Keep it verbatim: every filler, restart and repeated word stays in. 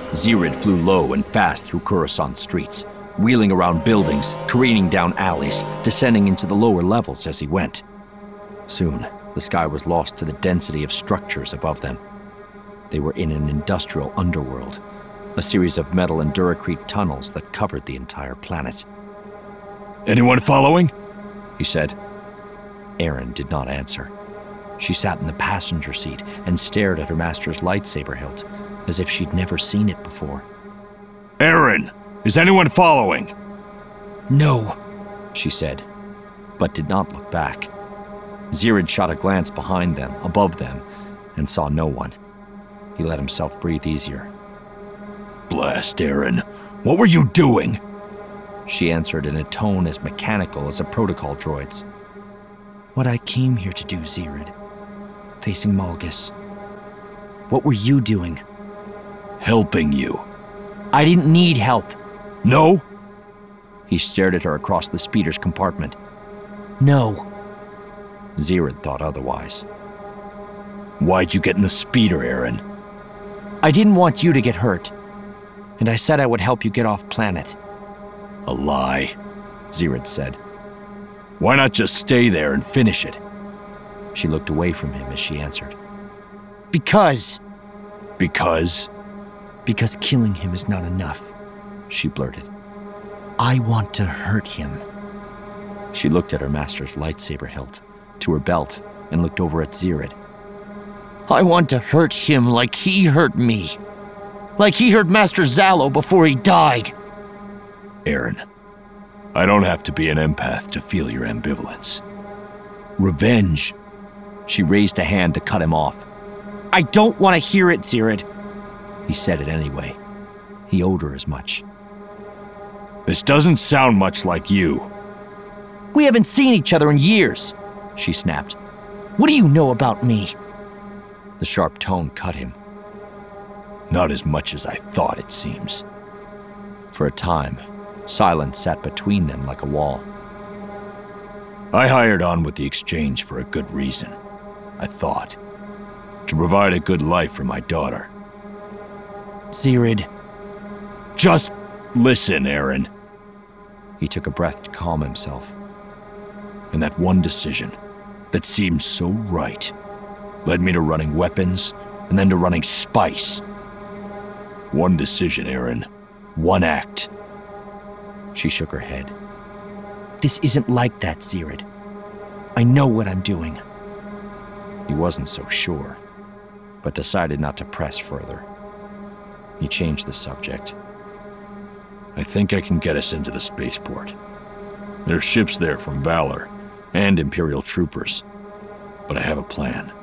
Zirid flew low and fast through Coruscant streets, wheeling around buildings, careening down alleys, descending into the lower levels as he went. Soon, the sky was lost to the density of structures above them. They were in an industrial underworld, a series of metal and duracrete tunnels that covered the entire planet. "Anyone following?" he said. Erin did not answer. She sat in the passenger seat and stared at her master's lightsaber hilt, as if she'd never seen it before. "Erin, is anyone following?" "No," she said, but did not look back. Zirid shot a glance behind them, above them, and saw no one. He let himself breathe easier. "Blast, Erin. What were you doing?" She answered in a tone as mechanical as a protocol droid's. "What I came here to do, Zirid. Facing Malgus. What were you doing?" "Helping you." "I didn't need help." "No?" He stared at her across the speeder's compartment. "No." Zirid thought otherwise. "Why'd you get in the speeder, Erin?" "I didn't want you to get hurt. And I said I would help you get off planet." "A lie," Zirid said. "Why not just stay there and finish it?" She looked away from him as she answered. "Because." "Because?" "Because killing him is not enough," she blurted. "I want to hurt him." She looked at her master's lightsaber hilt, to her belt, and looked over at Zirid. "I want to hurt him like he hurt me. Like he hurt Master Zalo before he died." "Erin, I don't have to be an empath to feel your ambivalence. Revenge." She raised a hand to cut him off. "I don't want to hear it, Zirid." He said it anyway. He owed her as much. "This doesn't sound much like you." "We haven't seen each other in years," she snapped. "What do you know about me?" The sharp tone cut him. "Not as much as I thought, it seems." For a time, silence sat between them like a wall. "I hired on with the exchange for a good reason, I thought. To provide a good life for my daughter." "Zirid." "Just listen, Erin." He took a breath to calm himself. "And that one decision, that seemed so right, led me to running weapons and then to running spice. One decision, Erin. One act." She shook her head. "This isn't like that, Zirid. I know what I'm doing." He wasn't so sure, but decided not to press further. He changed the subject. "I think I can get us into the spaceport. There are ships there from Valor and Imperial troopers, but I have a plan.